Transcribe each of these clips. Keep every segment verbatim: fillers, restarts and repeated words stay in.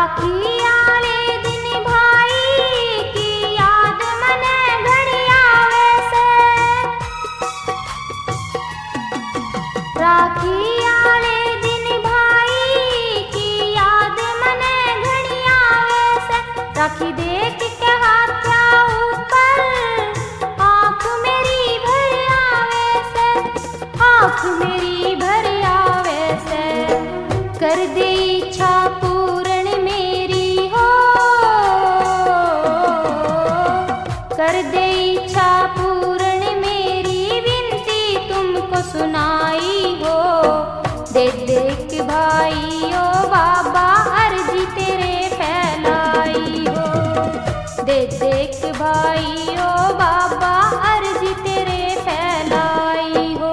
राखी आले दिन भाई की याद मने घड़ी आवे से। राखी आले दिन भाई की याद मने घड़ी आवे से। राखी देख के हाथा ऊपर आँख मेरी भर आवे से। आँख मेरी भर आवे से। कर दे इच्छा पूर्ण मेरी हो। कर दे इच्छा पूर्ण मेरी विनती तुमको सुनाई हो। दे देख भाई ओ बाबा अर्जी तेरे फैलाई हो। दे देख भाई ओ बाबा अर्जी तेरे फैलाई हो।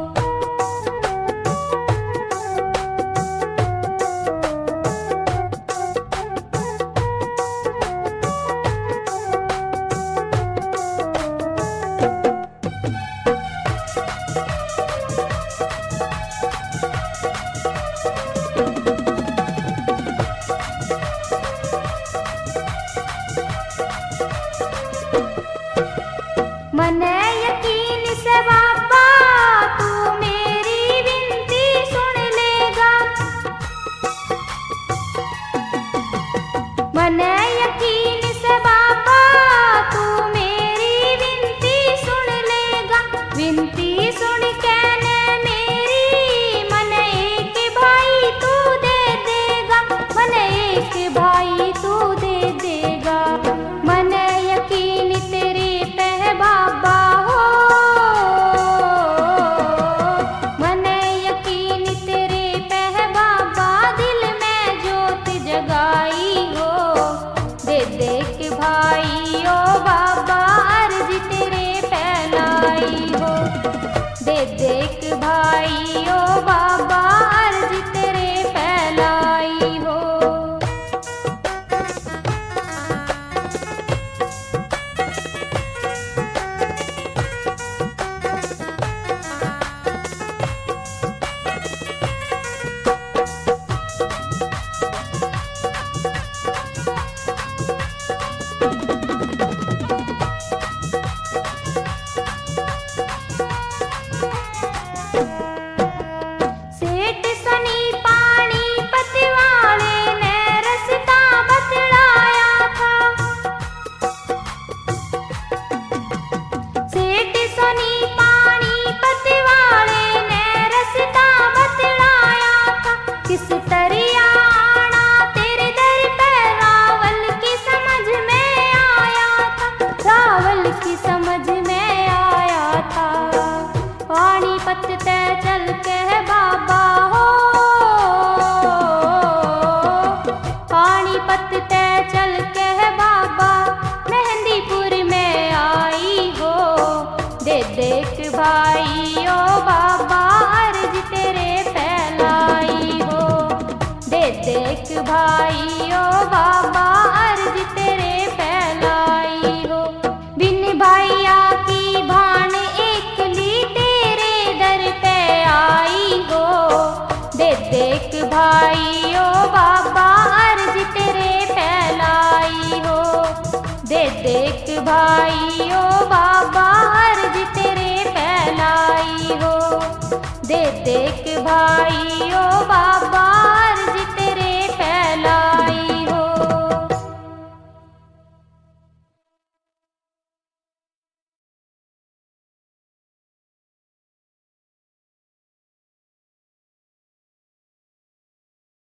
मने यकीन से बाबा तू मेरी विनती सुन लेगा। मने यकीन से बाबा तू मेरी विनती सुन लेगा। विनती सुन के ने मेरी मने एक भाई तू दे देगा। मने एक भाई तू दे देगा। मने यकीन तेरे पे बाबा हो। मने यकीन तेरे पे बाबा दिल में जोत जगाई हो। दे देख भाई ओ बाबा अर्जी तेरे फैलाई हो। दे देख भाई ओ बाबा अर्जी तेरे फैलाई हो। सेठ सनी पानी पतिवाले ने रस्ता बतलाया था। सेठ सनी पानी पतिवाले ने रस्ता बतलाया था। किस तरिया आना तेरे दर पे रावल की समझ में आया था। रावल की समझ में आया था। पानीपत ते चल के बाबा हो। पानीपत ते चल के बाबा मेहंदीपुर में आई हो। दे देख भाई ओ बाबा अर्जी तेरे फैलाई हो। दे देख भाई ओ बाबा अर्जी तेरे फैलाई हो। बिन भाइया की भान एकली तेरे दर पे आई हो। दे देख भाई ओ बाबा अर्जी तेरे फैलाई हो। दे देख भाई ओ बाबा अर्जी तेरे फैलाई हो। दे देख भाई ओ बाबा